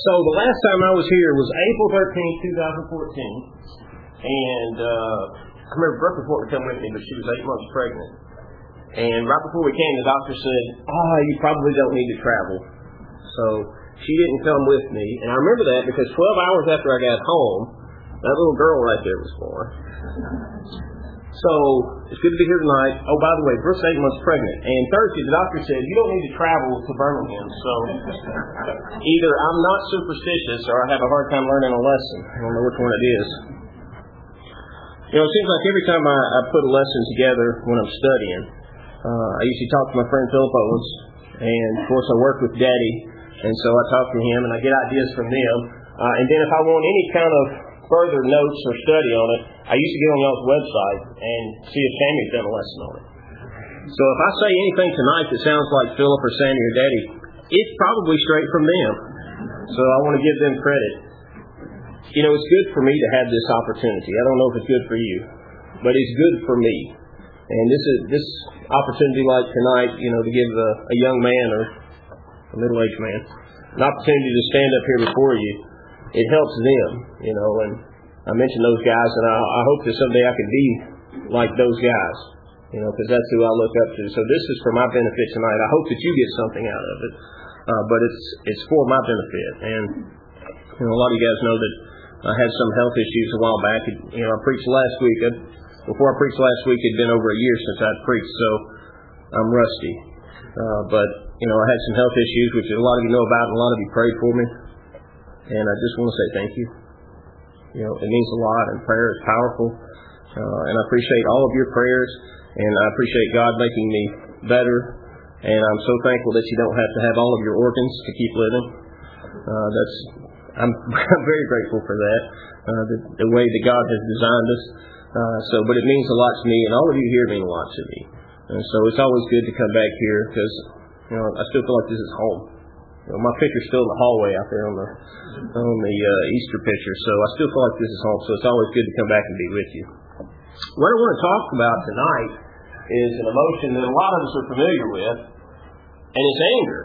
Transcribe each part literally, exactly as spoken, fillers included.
So the last time I was here was April thirteenth, twenty fourteen. And uh, I remember Brooke was wanting to come with me, but she was eight months pregnant. And right before we came, the doctor said, ah, oh, you probably don't need to travel. So she didn't come with me. And I remember that because twelve hours after I got home, that little girl right there was born. So it's good to be here tonight. Oh, by the way, Brooke's eight months pregnant. And Thursday, the doctor said, you don't need to travel to Birmingham. So either I'm not superstitious or I have a hard time learning a lesson. I don't know which one it is. You know, it seems like every time I, I put a lesson together when I'm studying, uh, I usually talk to my friend Philip Owens. And, of course, I work with Daddy. And so I talk to him and I get ideas from them. Uh, and then if I want any kind of further notes or study on it, I used to get on y'all's website and see if Sammy's done a lesson on it. So if I say anything tonight that sounds like Philip or Sammy or Daddy, it's probably straight from them. So I want to give them credit. You know, it's good for me to have this opportunity. I don't know if it's good for you, but it's good for me. And this is this opportunity like tonight, you know, to give a, a young man or a middle-aged man an opportunity to stand up here before you, it helps them, you know, and I mentioned those guys, and I, I hope that someday I can be like those guys, you know, because that's who I look up to. So this is for my benefit tonight. I hope that you get something out of it, uh, but it's it's for my benefit. And, you know, a lot of you guys know that I had some health issues a while back. You know, I preached last week. I, before I preached last week, it had been over a year since I'd preached, so I'm rusty. Uh, but, you know, I had some health issues, which a lot of you know about, and a lot of you prayed for me. And I just want to say thank you. You know, it means a lot, and prayer is powerful. Uh, and I appreciate all of your prayers, and I appreciate God making me better. And I'm so thankful that you don't have to have all of your organs to keep living. Uh, that's I'm, I'm very grateful for that, uh, the, the way that God has designed us. Uh, so, but it means a lot to me, and all of you here mean a lot to me. And so it's always good to come back here because, you know, I still feel like this is home. You know, my picture's still in the hallway out there on the on the uh, Easter picture, so I still feel like this is home. So it's always good to come back and be with you. What I want to talk about tonight is an emotion that a lot of us are familiar with, and it's anger.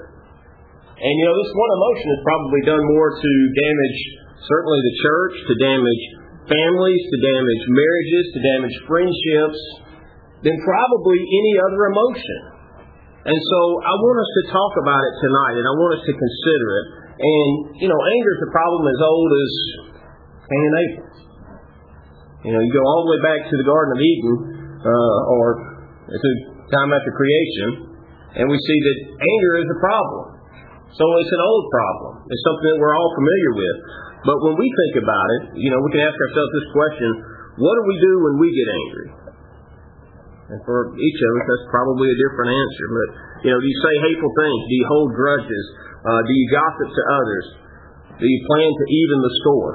And you know, this one emotion has probably done more to damage certainly the church, to damage families, to damage marriages, to damage friendships, than probably any other emotion. And so I want us to talk about it tonight, and I want us to consider it. And, you know, anger is a problem as old as Cain and Abel. You know, you go all the way back to the Garden of Eden, uh, or to time after creation, and we see that anger is a problem. So it's an old problem. It's something that we're all familiar with. But when we think about it, you know, we can ask ourselves this question: what do we do when we get angry? And for each of us, that's probably a different answer. But, you know, do you say hateful things? Do you hold grudges? Uh, do you gossip to others? Do you plan to even the score?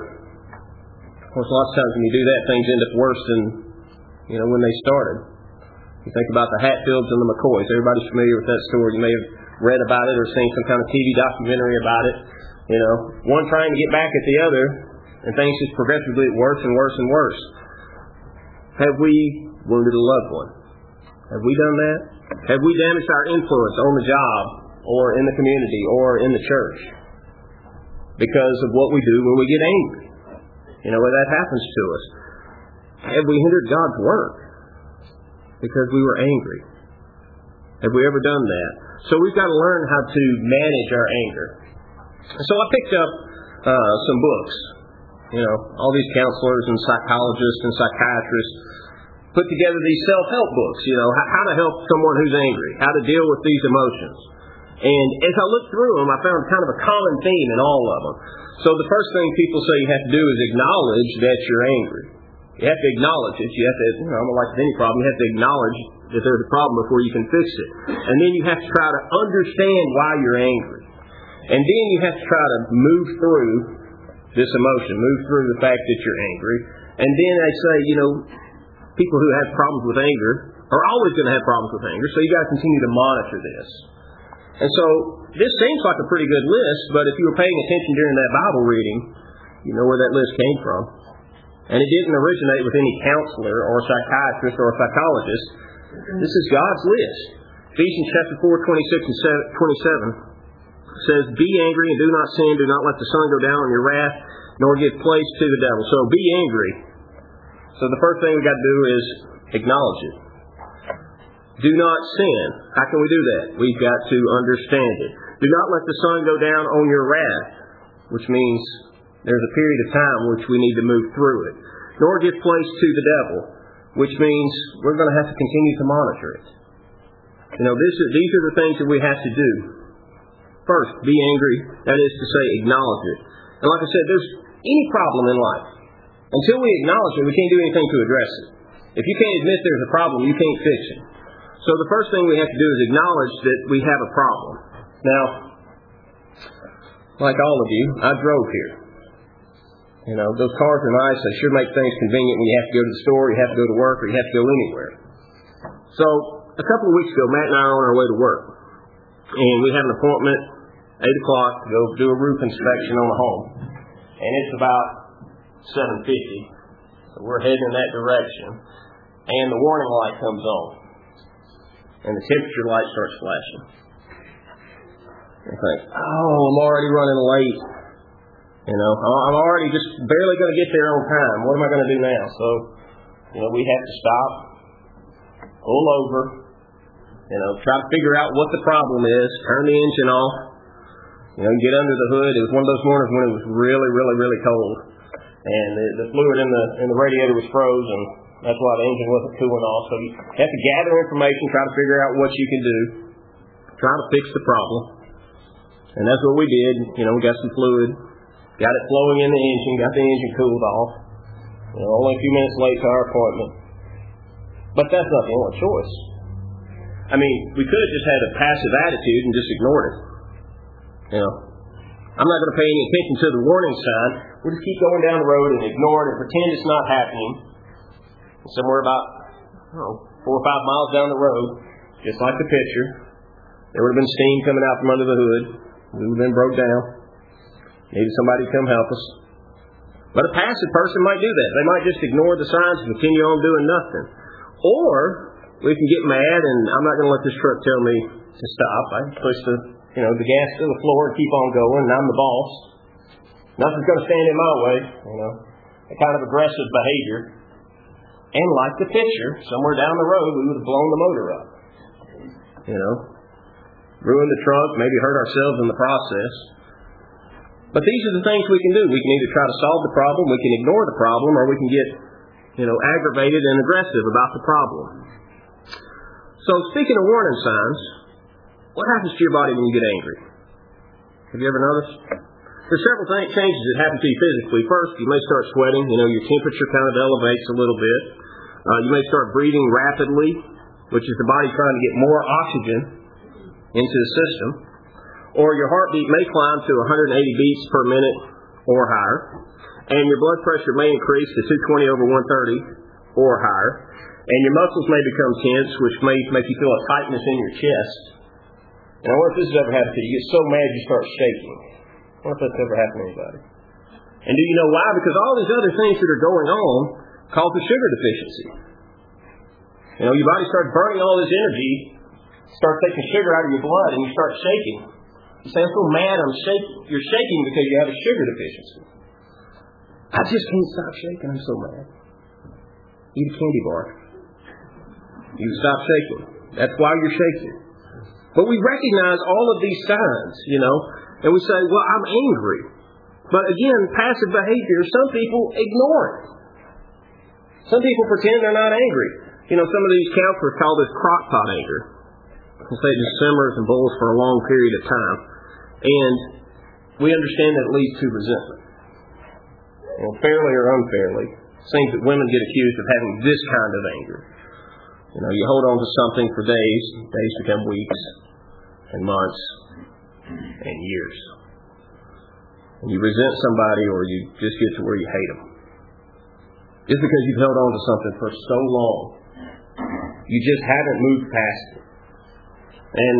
Of course, lots of times when you do that, things end up worse than, you know, when they started. You think about the Hatfields and the McCoys. Everybody's familiar with that story. You may have read about it or seen some kind of T V documentary about it. You know, one trying to get back at the other, and things just progressively get worse and worse and worse. Have we wounded a loved one? Have we done that? Have we damaged our influence on the job or in the community or in the church because of what we do when we get angry? You know, when that happens to us. Have we hindered God's work because we were angry? Have we ever done that? So we've got to learn how to manage our anger. So I picked up uh, some books. You know, all these counselors and psychologists and psychiatrists put together these self-help books, you know, how to help someone who's angry, how to deal with these emotions. And as I looked through them, I found kind of a common theme in all of them. So the first thing people say you have to do is acknowledge that you're angry. You have to acknowledge it. You have to, you know, like with any problem, you have to acknowledge that there's a problem before you can fix it. And then you have to try to understand why you're angry. And then you have to try to move through this emotion, move through the fact that you're angry. And then they say, you know, people who have problems with anger are always going to have problems with anger, so you've got to continue to monitor this. And so this seems like a pretty good list, but if you were paying attention during that Bible reading, you know where that list came from. And it didn't originate with any counselor or psychiatrist or psychologist. This is God's list. Ephesians chapter four, twenty-six and twenty-seven. says, be angry and do not sin. Do not let the sun go down on your wrath, nor give place to the devil. So be angry. So the first thing we got to do is acknowledge it. Do not sin. How can we do that? We've got to understand it. Do not let the sun go down on your wrath, which means there's a period of time which we need to move through it. Nor give place to the devil, which means we're going to have to continue to monitor it. You know, this is, these are the things that we have to do. First, be angry. That is to say, acknowledge it. And like I said, there's any problem in life. Until we acknowledge it, we can't do anything to address it. If you can't admit there's a problem, you can't fix it. So the first thing we have to do is acknowledge that we have a problem. Now, like all of you, I drove here. You know, those cars are nice. They sure make things convenient when you have to go to the store, you have to go to work, or you have to go anywhere. So, a couple of weeks ago, Matt and I are on our way to work. And we have an appointment, eight o'clock, to go do a roof inspection on a home. And it's about seven fifty. So we're heading in that direction. And the warning light comes on. And the temperature light starts flashing. I think, oh, I'm already running late. You know, I'm already just barely going to get there on time. What am I going to do now? So, you know, we have to stop, pull over, you know, try to figure out what the problem is, turn the engine off, you know, get under the hood. It was one of those mornings when it was really, really, really cold. And the, the fluid in the in the radiator was frozen. That's why the engine wasn't cooling off. So you have to gather information, try to figure out what you can do, try to fix the problem. And that's what we did. You know, we got some fluid, got it flowing in the engine, got the engine cooled off. You know, only a few minutes late to our appointment. But that's not the only choice. I mean, we could have just had a passive attitude and just ignored it. You know, I'm not going to pay any attention to the warning sign. We'll just keep going down the road and ignore it and pretend it's not happening. Somewhere about, I don't know, four or five miles down the road, just like the picture, there would have been steam coming out from under the hood. We would have been broke down. Needed somebody to come help us. But a passive person might do that. They might just ignore the signs and continue on doing nothing. Or we can get mad and I'm not going to let this truck tell me to stop. I can push the, you know, the gas to the floor and keep on going, and I'm the boss. Nothing's going to stand in my way, you know. A kind of aggressive behavior. And like the picture, somewhere down the road, we would have blown the motor up. You know, ruined the trunk, maybe hurt ourselves in the process. But these are the things we can do. We can either try to solve the problem, we can ignore the problem, or we can get, you know, aggravated and aggressive about the problem. So speaking of warning signs, what happens to your body when you get angry? Have you ever noticed? There's several th- changes that happen to you physically. First, you may start sweating. You know, your temperature kind of elevates a little bit. Uh, you may start breathing rapidly, which is the body trying to get more oxygen into the system. Or your heartbeat may climb to one hundred eighty beats per minute or higher. And your blood pressure may increase to two twenty over one thirty or higher. And your muscles may become tense, which may make you feel a tightness in your chest. And I wonder if this has ever happened to you. You get so mad you start shaking. I wonder if that's ever happened to anybody. And do you know why? Because all these other things that are going on cause a sugar deficiency. You know, your body starts burning all this energy, starts taking sugar out of your blood, and you start shaking. You say, I'm so mad I'm shaking. You're shaking because you have a sugar deficiency. I just can't stop shaking. I'm so mad. Eat a candy bar. You stop shaking. That's why you're shaking. But we recognize all of these signs, you know, and we say, well, I'm angry. But again, passive behavior, some people ignore it. Some people pretend they're not angry. You know, some of these counselors call this crockpot anger. They say it just simmers and boils for a long period of time. And we understand that it leads to resentment. You know, fairly or unfairly, it seems that women get accused of having this kind of anger. You know, you hold on to something for days, days become weeks, and months, and years. And you resent somebody, or you just get to where you hate them. Just because you've held on to something for so long, you just haven't moved past it. And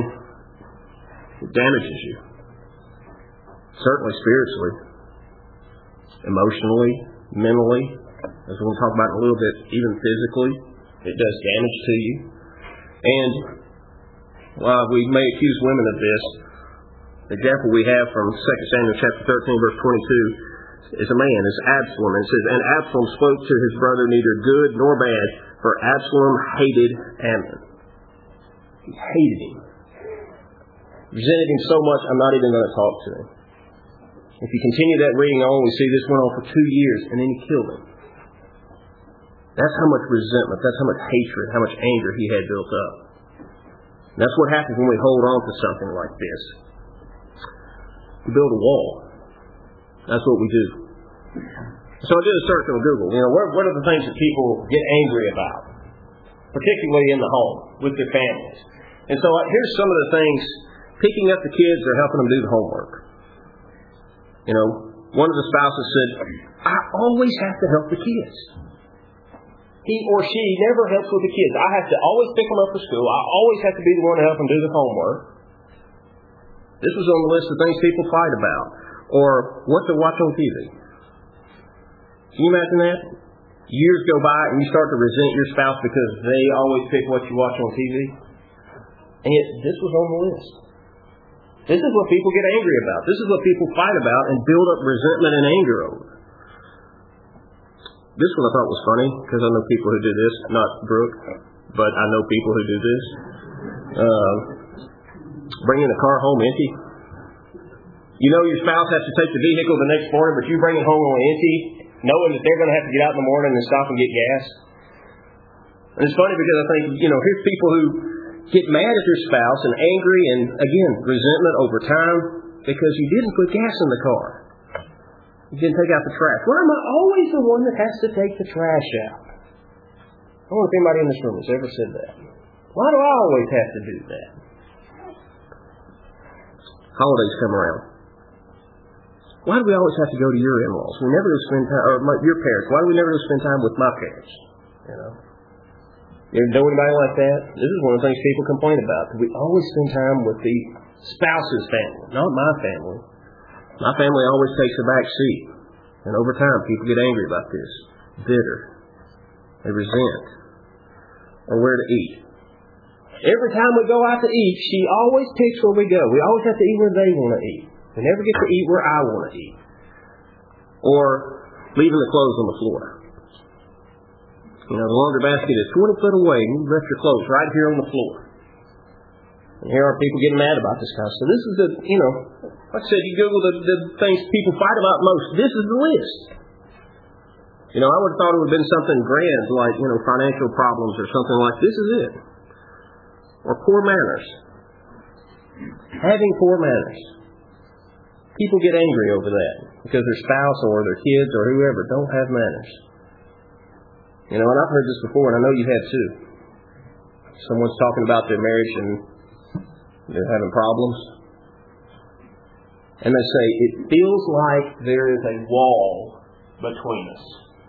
it damages you. Certainly spiritually, emotionally, mentally, as we'll talk about in a little bit, even physically. It does damage to you. And while we may accuse women of this, The example we have from Second Samuel chapter thirteen, verse twenty-two, is a man, is Absalom. And it says, and Absalom spoke to his brother neither good nor bad, for Absalom hated Amnon. He hated him. Resented him so much, I'm not even going to talk to him. If you continue that reading on, we see this went on for two years, and then he killed him. That's how much resentment, that's how much hatred, how much anger he had built up. And that's what happens when we hold on to something like this. We build a wall. That's what we do. So I did a search on Google. You know, what, what are the things that people get angry about? Particularly in the home, with their families. And so uh, here's some of the things. Picking up the kids or helping them do the homework. You know, one of the spouses said, I always have to help the kids. He or she never helps with the kids. I have to always pick them up for school. I always have to be the one to help them do the homework. This was on the list of things people fight about. Or what to watch on T V. Can you imagine that? Years go by and you start to resent your spouse because they always pick what you watch on T V. And yet, this was on the list. This is what people get angry about. This is what people fight about and build up resentment and anger over. This one I thought was funny because I know people who do this. Not Brooke, but I know people who do this. Uh, bringing the car home empty. You know your spouse has to take the vehicle the next morning, but you bring it home on empty, knowing that they're going to have to get out in the morning and stop and get gas. And it's funny because I think, you know, here's people who get mad at their spouse and angry and, again, resentment over time because you didn't put gas in the car. You didn't take out the trash. Why am I always the one that has to take the trash out? I don't know if anybody in this room has ever said that. Why do I always have to do that? Holidays come around. Why do we always have to go to your in-laws? We never spend time, or my, your parents. Why do we never spend time with my parents? You know. You ever know anybody like that? This is one of the things people complain about. We always spend time with the spouse's family, not my family. My family always takes a back seat. And over time, people get angry about this. Bitter. They resent. Or where to eat. Every time we go out to eat, she always picks where we go. We always have to eat where they want to eat. We never get to eat where I want to eat. Or leaving the clothes on the floor. You know, the laundry basket is twenty foot away, and you left your clothes right here on the floor. And here are people getting mad about this kind of stuff. This is the, you know, like I said, you Google the, the things people fight about most. This is the list. You know, I would have thought it would have been something grand, like, you know, financial problems or something like this is it. Or poor manners. Having poor manners. People get angry over that because their spouse or their kids or whoever don't have manners. You know, and I've heard this before, and I know you have too. Someone's talking about their marriage and they're having problems. And they say, it feels like there is a wall between us.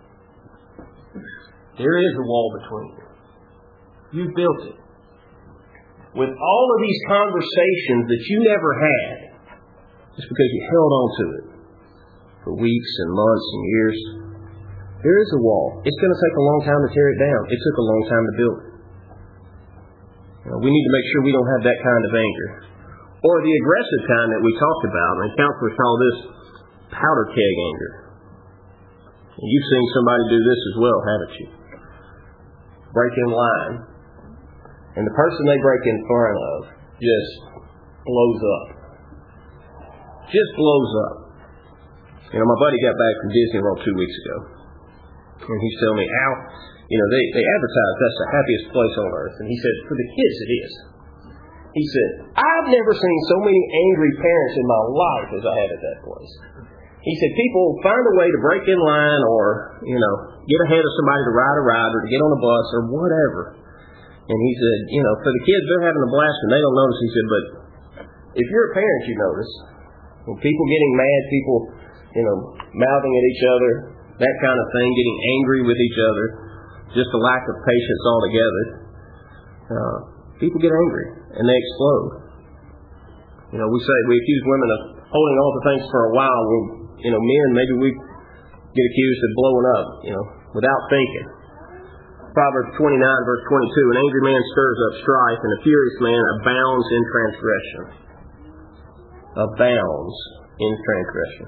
There is a wall between you. You've built it. With all of these conversations that you never had, just because you held on to it for weeks and months and years, there is a wall. It's going to take a long time to tear it down. It took a long time to build it. You know, we need to make sure we don't have that kind of anger. Or the aggressive kind that we talked about, and counselors call this powder keg anger. And you've seen somebody do this as well, haven't you? Break in line. And the person they break in front of just blows up. Just blows up. You know, my buddy got back from Disney World two weeks ago. And he's telling me, Al, you know, they, they advertise that's the happiest place on earth. And he said, for the kids it is. He said, I've never seen so many angry parents in my life as I have at that place. He said, people find a way to break in line or, you know, get ahead of somebody to ride a ride or to get on a bus or whatever. And he said, you know, for the kids, they're having a blast and they don't notice. He said, but if you're a parent, you notice. When people getting mad, people, you know, mouthing at each other, that kind of thing, getting angry with each other, just a lack of patience altogether. Uh, people get angry and they explode. You know, we say, we accuse women of holding on to things for a while. When, you know, men, maybe we get accused of blowing up, you know, without thinking. Proverbs twenty-nine, verse twenty-two, an angry man stirs up strife, and a furious man abounds in transgression. abounds in transgression.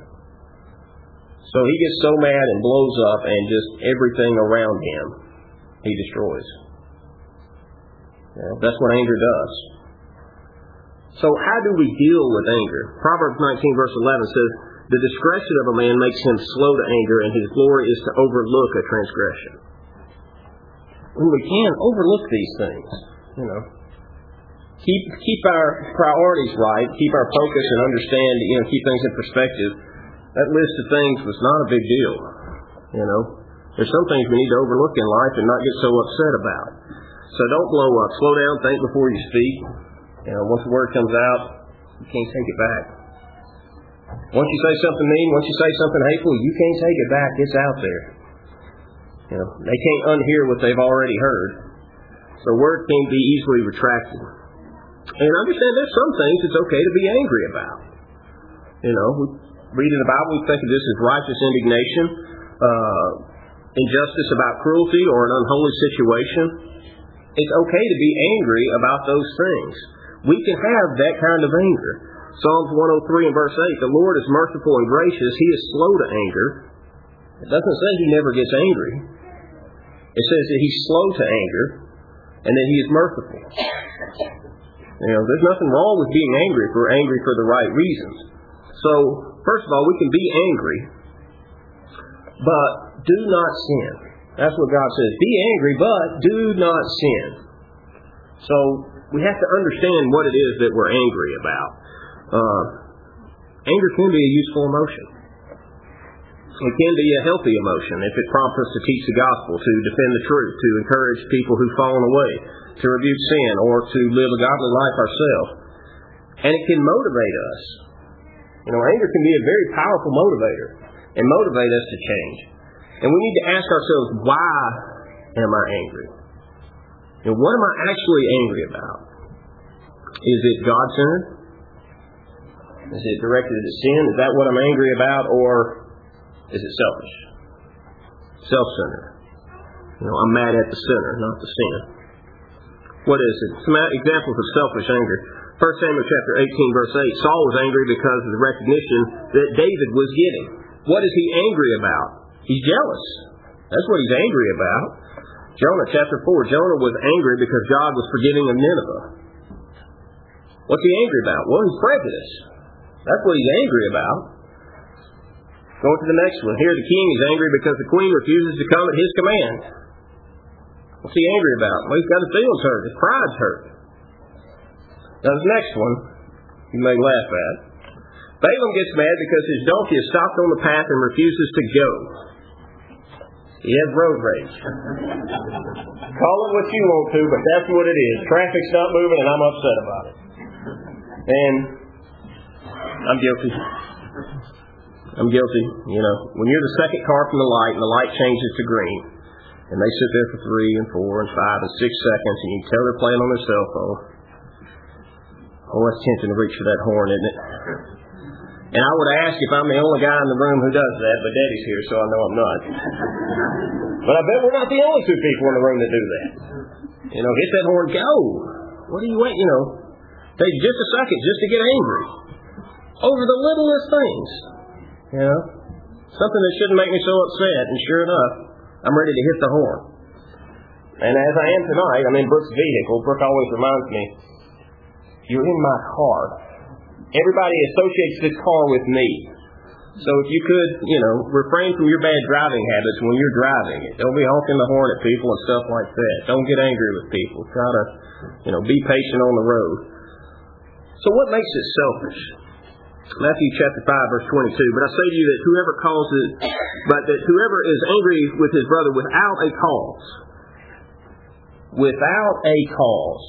So he gets so mad and blows up, and just everything around him he destroys. You know, that's what anger does. So how do we deal with anger? Proverbs nineteen verse eleven says, the discretion of a man makes him slow to anger, and his glory is to overlook a transgression. When we can overlook these things, you know, keep keep our priorities right, keep our focus, and understand, you know, keep things in perspective. That list of things was not a big deal. You know, there's some things we need to overlook in life and not get so upset about. So don't blow up. Slow down. Think before you speak. You know, once the word comes out, you can't take it back. Once you say something mean, once you say something hateful, you can't take it back. It's out there. You know, they can't unhear what they've already heard. So words can't be easily retracted. And understand there's some things it's okay to be angry about. You know, we read in the Bible, we think of this as righteous indignation, uh, injustice about cruelty or an unholy situation. It's okay to be angry about those things. We can have that kind of anger. Psalms one oh three and verse eight, the Lord is merciful and gracious. He is slow to anger. It doesn't say he never gets angry. It says that he's slow to anger and that he is merciful. You know, there's nothing wrong with being angry if we're angry for the right reasons. So, first of all, we can be angry, but do not sin. That's what God says. Be angry, but do not sin. So, we have to understand what it is that we're angry about. Uh, anger can be a useful emotion. It can be a healthy emotion if it prompts us to teach the gospel, to defend the truth, to encourage people who've fallen away, to rebuke sin, or to live a godly life ourselves. And it can motivate us. You know, anger can be a very powerful motivator and motivate us to change. And we need to ask ourselves, why am I angry? And what am I actually angry about? Is it God-centered? Is it directed at sin? Is that what I'm angry about? Or is it selfish? Self-centered. You know, I'm mad at the sinner, not the sin. What is it? Some examples of selfish anger. First Samuel chapter eighteen, verse eight. Saul was angry because of the recognition that David was getting. What is he angry about? He's jealous. That's what he's angry about. Jonah chapter four. Jonah was angry because God was forgiving of Nineveh. What's he angry about? Well, he's prejudiced. That's what he's angry about. Going to the next one. Here the king is angry because the queen refuses to come at his command. What's he angry about? Well, he's got his feelings hurt. His pride's hurt. Now this next one, you may laugh at. Balaam gets mad because his donkey is stopped on the path and refuses to go. He has road rage. Call it what you want to, but that's what it is. Traffic's not moving and I'm upset about it. And I'm guilty. I'm guilty. You know, when you're the second car from the light and the light changes to green, and they sit there for three and four and five and six seconds, and you can tell they're playing on their cell phone. Oh, it's tempting to reach for that horn, isn't it? And I would ask if I'm the only guy in the room who does that, but Daddy's here, so I know I'm not. But I bet we're not the only two people in the room that do that. You know, hit that horn, go. What do you wait? You know, take just a second just to get angry over the littlest things. You know, something that shouldn't make me so upset, and sure enough, I'm ready to hit the horn. And as I am tonight, I'm in Brooke's vehicle. Brooke always reminds me, you're in my car. Everybody associates this car with me. So if you could, you know, refrain from your bad driving habits when you're driving it. Don't be honking the horn at people and stuff like that. Don't get angry with people. Try to, you know, be patient on the road. So what makes it selfish? Matthew chapter five, verse twenty-two. But I say to you that whoever causes, but that whoever is angry with his brother without a cause, without a cause,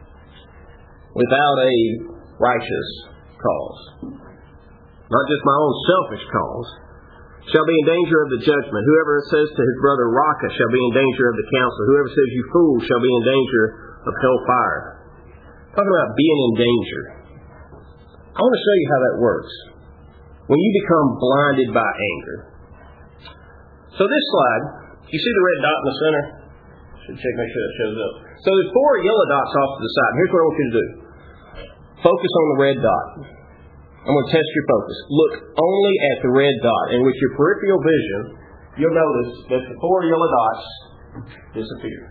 without a righteous cause, not just my own selfish cause, shall be in danger of the judgment. Whoever says to his brother, Raca, shall be in danger of the council. Whoever says, you fool, shall be in danger of hellfire. Talking about being in danger. I want to show you how that works. When you become blinded by anger. So this slide, you see the red dot in the center? Should check, make sure that shows up. So there's four yellow dots off to the side. Here's what I want you to do. Focus on the red dot. I'm going to test your focus. Look only at the red dot. And with your peripheral vision, you'll notice that the four yellow dots disappear.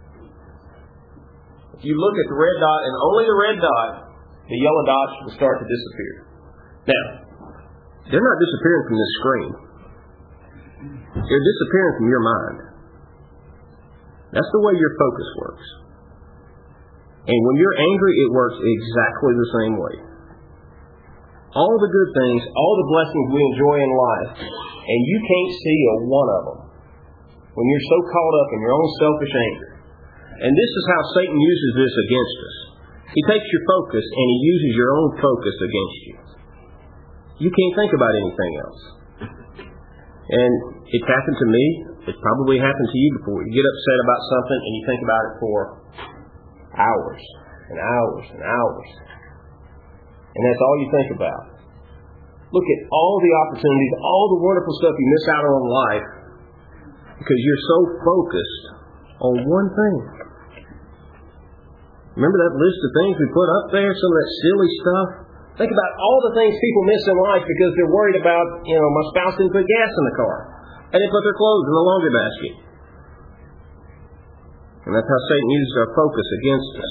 If you look at the red dot and only the red dot, the yellow dots will start to disappear. Now, they're not disappearing from this screen. They're disappearing from your mind. That's the way your focus works. And when you're angry, it works exactly the same way. All the good things, all the blessings we enjoy in life, and you can't see a one of them when you're so caught up in your own selfish anger. And this is how Satan uses this against us. He takes your focus and he uses your own focus against you. You can't think about anything else. And it's happened to me. It's probably happened to you before. You get upset about something and you think about it for hours and hours and hours. And that's all you think about. Look at all the opportunities, all the wonderful stuff you miss out on in life because you're so focused on one thing. Remember that list of things we put up there? Some of that silly stuff? Think about all the things people miss in life because they're worried about, you know, my spouse didn't put gas in the car. And they put their clothes in the laundry basket. And that's how Satan uses our focus against us.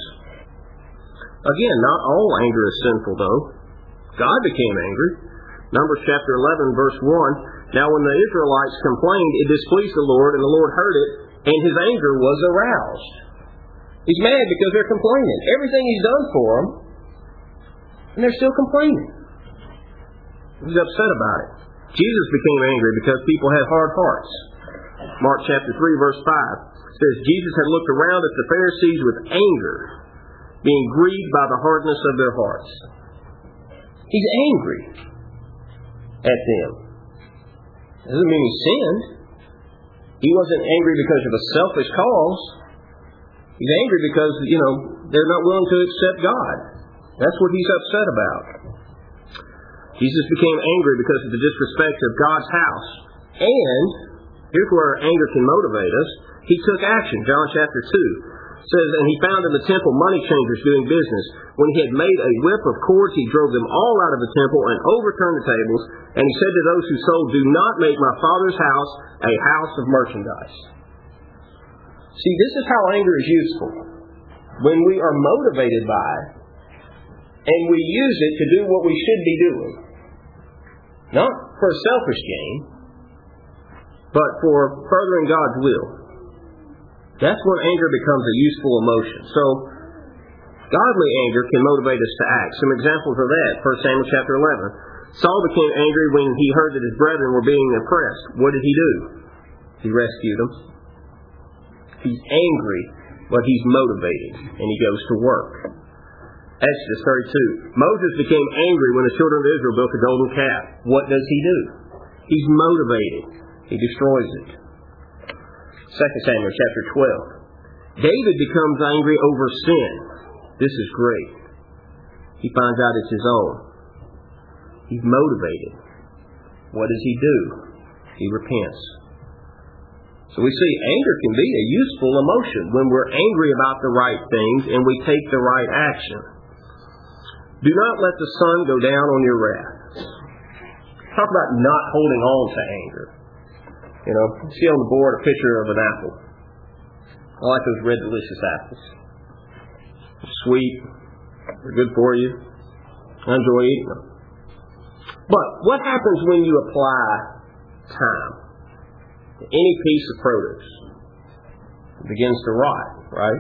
Again, not all anger is sinful, though. God became angry. Numbers chapter eleven, verse one. Now when the Israelites complained, it displeased the Lord, and the Lord heard it, and his anger was aroused. He's mad because they're complaining. Everything he's done for them, and they're still complaining. He's upset about it. Jesus became angry because people had hard hearts. Mark chapter three, verse five says, Jesus had looked around at the Pharisees with anger, being grieved by the hardness of their hearts. He's angry at them. Doesn't mean he sinned. He wasn't angry because of a selfish cause. He's angry because, you know, they're not willing to accept God. That's what he's upset about. Jesus became angry because of the disrespect of God's house. And here's where anger can motivate us. He took action. John chapter two says, and he found in the temple money changers doing business. When he had made a whip of cords, he drove them all out of the temple and overturned the tables. And he said to those who sold, do not make my Father's house a house of merchandise. See, this is how anger is useful. When we are motivated by it, and we use it to do what we should be doing. Not for selfish gain, but for furthering God's will. That's when anger becomes a useful emotion. So, godly anger can motivate us to act. Some examples of that, First Samuel chapter eleven. Saul became angry when he heard that his brethren were being oppressed. What did he do? He rescued them. He's angry, but he's motivated, and he goes to work. Exodus thirty-two. Moses became angry when the children of Israel built a golden calf. What does he do? He's motivated. He destroys it. Second Samuel chapter twelve. David becomes angry over sin. This is great. He finds out it's his own. He's motivated. What does he do? He repents. So we see anger can be a useful emotion when we're angry about the right things and we take the right action. Do not let the sun go down on your wrath. Talk about not holding on to anger. You know, see on the board a picture of an apple. I like those red delicious apples. They're sweet. They're good for you. I enjoy eating them. But what happens when you apply time to any piece of produce? It begins to rot, right?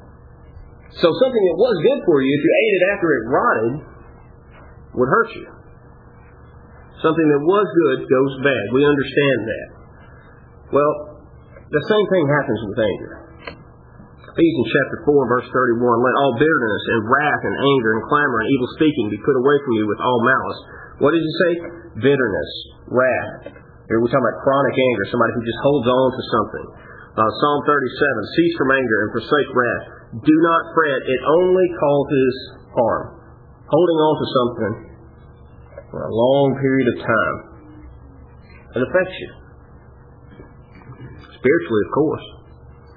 So something that was good for you, if you ate it after it rotted, would hurt you. Something that was good goes bad. We understand that. Well, the same thing happens with anger. Ephesians chapter four, verse thirty-one, let all bitterness and wrath and anger and clamor and evil speaking be put away from you with all malice. What does he say? Bitterness, wrath. Here we're talking about chronic anger, somebody who just holds on to something. Uh, Psalm thirty-seven, cease from anger and forsake wrath. Do not fret, it only causes harm. Holding on to something for a long period of time, it affects you. Spiritually, of course.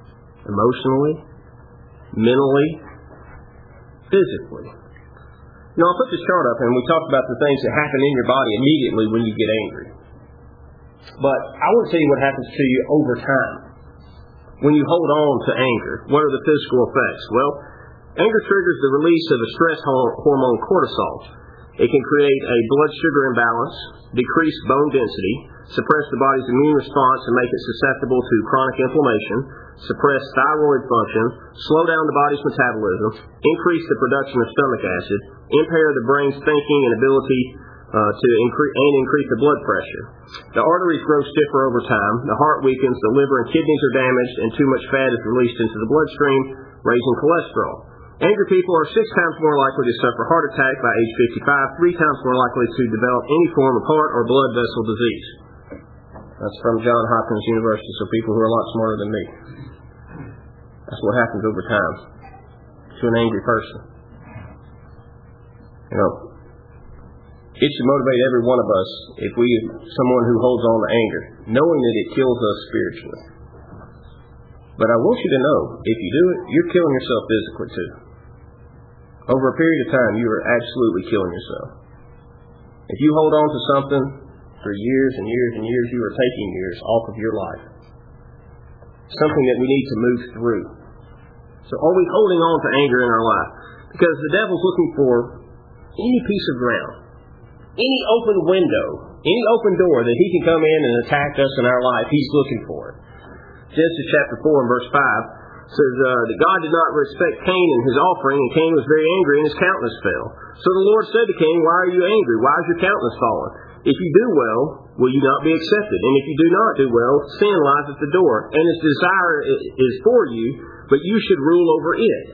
Emotionally, mentally, physically. You know, I put this chart up and we talked about the things that happen in your body immediately when you get angry. But I want to tell you what happens to you over time. When you hold on to anger, what are the physical effects? Well, anger triggers the release of the stress hormone cortisol. It can create a blood sugar imbalance, decrease bone density, suppress the body's immune response and make it susceptible to chronic inflammation, suppress thyroid function, slow down the body's metabolism, increase the production of stomach acid, impair the brain's thinking and ability uh, to increase and increase the blood pressure. The arteries grow stiffer over time, the heart weakens, the liver and kidneys are damaged, and too much fat is released into the bloodstream, raising cholesterol. Angry people are six times more likely to suffer heart attack by age fifty-five, three times more likely to develop any form of heart or blood vessel disease. That's from Johns Hopkins University, so people who are a lot smarter than me. That's what happens over time to an angry person. You know, it should motivate every one of us if we, someone who holds on to anger, knowing that it kills us spiritually. But I want you to know, if you do it, you're killing yourself physically too. Over a period of time, you are absolutely killing yourself. If you hold on to something for years and years and years, you are taking years off of your life. Something that we need to move through. So are we holding on to anger in our life? Because the devil's looking for any piece of ground, any open window, any open door that he can come in and attack us in our life. He's looking for it. Genesis chapter four and verse five says uh, that God did not respect Cain and his offering, and Cain was very angry and his countenance fell. So the Lord said to Cain, why are you angry? Why is your countenance fallen? If you do well, will you not be accepted? And if you do not do well, sin lies at the door, and its desire is for you, but you should rule over it.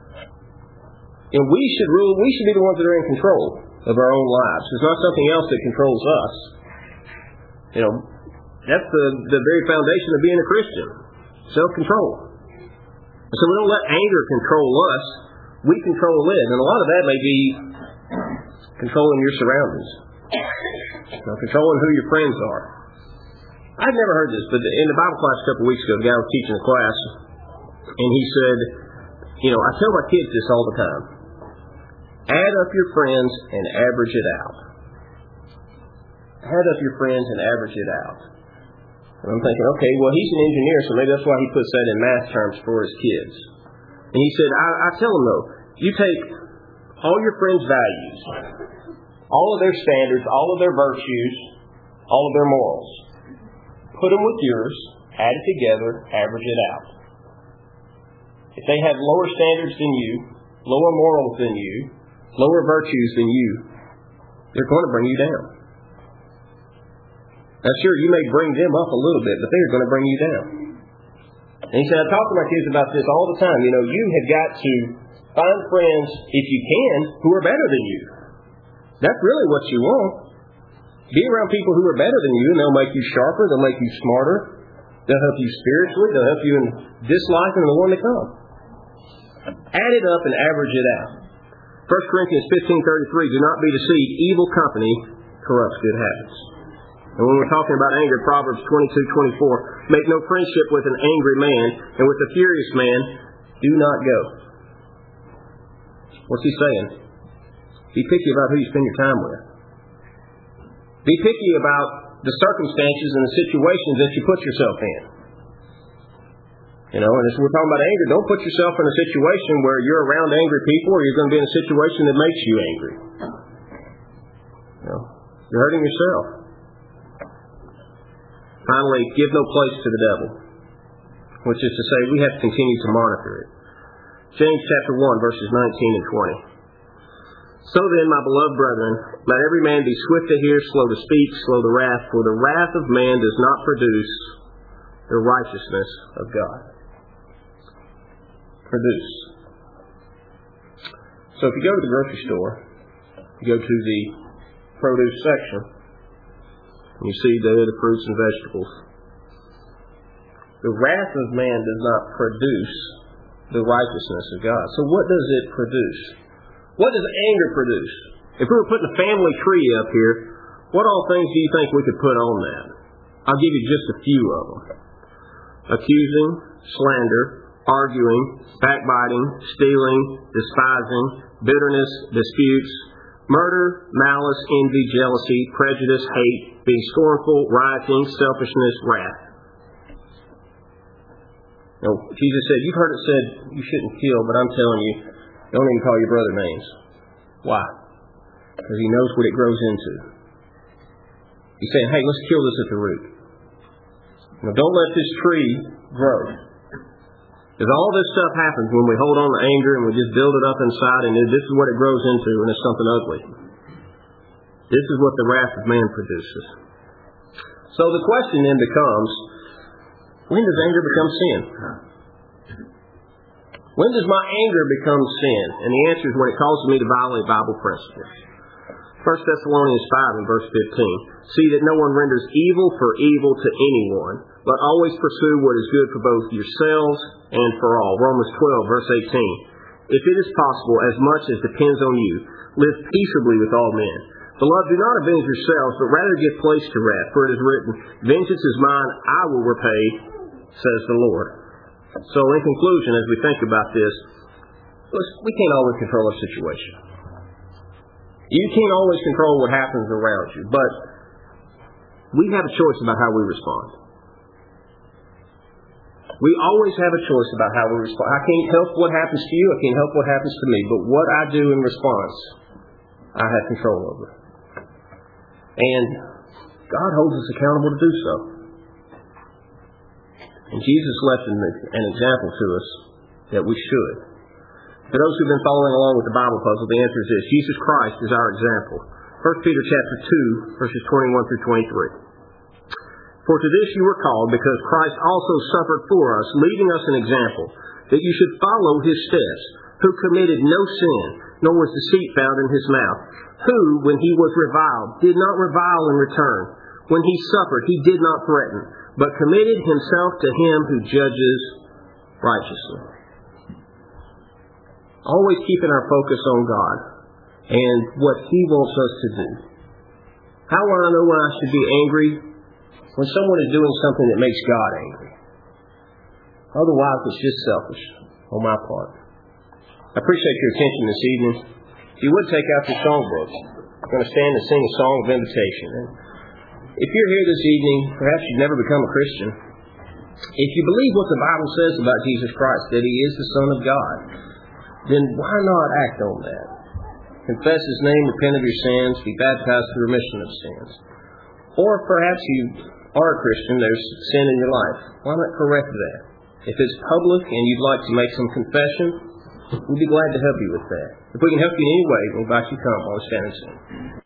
And we should rule, we should be the ones that are in control of our own lives. There's not something else that controls us. You know, that's the, the very foundation of being a Christian. Self-control. So we don't let anger control us. We control it. And a lot of that may be controlling your surroundings. You know, controlling who your friends are. I've never heard this, but in the Bible class a couple of weeks ago, the guy was teaching a class, and he said, you know, I tell my kids this all the time. Add up your friends and average it out. Add up your friends and average it out. And I'm thinking, okay, well, he's an engineer, so maybe that's why he puts that in math terms for his kids. And he said, I, I tell them, though, you take all your friends' values, all of their standards, all of their virtues, all of their morals, put them with yours, add it together, average it out. If they have lower standards than you, lower morals than you, lower virtues than you, they're going to bring you down. Now, sure, you may bring them up a little bit, but they're going to bring you down. And he said, I talk to my kids about this all the time. You know, you have got to find friends, if you can, who are better than you. That's really what you want. Be around people who are better than you, and they'll make you sharper, they'll make you smarter, they'll help you spiritually, they'll help you in this life and the one to come. Add it up and average it out. First Corinthians fifteen thirty-three, do not be deceived. Evil company corrupts good habits. And when we're talking about anger, Proverbs twenty-two twenty-four, make no friendship with an angry man, and with a furious man, do not go. What's he saying? Be picky about who you spend your time with. Be picky about the circumstances and the situations that you put yourself in. You know, and as we're talking about anger, don't put yourself in a situation where you're around angry people, or you're going to be in a situation that makes you angry. You know, you're hurting yourself. Finally, give no place to the devil, which is to say we have to continue to monitor it. James chapter one, verses nineteen and twenty. So then, my beloved brethren, let every man be swift to hear, slow to speak, slow to wrath, for the wrath of man does not produce the righteousness of God. Produce. So if you go to the grocery store, you go to the produce section, and you see there the fruits and vegetables. The wrath of man does not produce the righteousness of God. So what does it produce? What does anger produce? If we were putting a family tree up here, what all things do you think we could put on that? I'll give you just a few of them. Accusing, slander, arguing, backbiting, stealing, despising, bitterness, disputes, murder, malice, envy, jealousy, prejudice, hate, being scornful, rioting, selfishness, wrath. Now, Jesus said, you've heard it said you shouldn't kill, but I'm telling you, don't even call your brother names. Why? Because he knows what it grows into. He's saying, hey, let's kill this at the root. Now, don't let this tree grow. Because all this stuff happens when we hold on to anger and we just build it up inside, and this is what it grows into, and it's something ugly. This is what the wrath of man produces. So the question then becomes, when does anger become sin? When does my anger become sin? And the answer is when it causes me to violate Bible principles. First Thessalonians five and verse fifteen. See that no one renders evil for evil to anyone, but always pursue what is good for both yourselves and for all. Romans twelve verse eighteen. If it is possible, as much as depends on you, live peaceably with all men. Beloved, do not avenge yourselves, but rather give place to wrath. For it is written, vengeance is mine, I will repay, says the Lord. So in conclusion, as we think about this, we can't always control our situation. You can't always control what happens around you, but we have a choice about how we respond. We always have a choice about how we respond. I can't help what happens to you, I can't help what happens to me, but what I do in response, I have control over. And God holds us accountable to do so. And Jesus left an example to us that we should. For those who've been following along with the Bible puzzle, the answer is this. Jesus Christ is our example. First Peter chapter two, verses twenty-one through twenty-three. For to this you were called, because Christ also suffered for us, leaving us an example, that you should follow his steps, who committed no sin, nor was deceit found in his mouth, who, when he was reviled, did not revile in return. When he suffered, he did not threaten, but committed himself to him who judges righteously. Always keeping our focus on God and what he wants us to do. How will I know when I should be angry? When someone is doing something that makes God angry. Otherwise, it's just selfish on my part. I appreciate your attention this evening. If you would take out your songbooks, I'm going to stand and sing a song of invitation. And if you're here this evening, perhaps you've never become a Christian. If you believe what the Bible says about Jesus Christ, that he is the Son of God, then why not act on that? Confess his name, repent of your sins, be baptized for the remission of sins. Or perhaps you are a Christian, there's sin in your life. Why not correct that? If it's public and you'd like to make some confession, we'll be glad to help you with that. If we can help you in any way, we invite you to come while we stand and sing.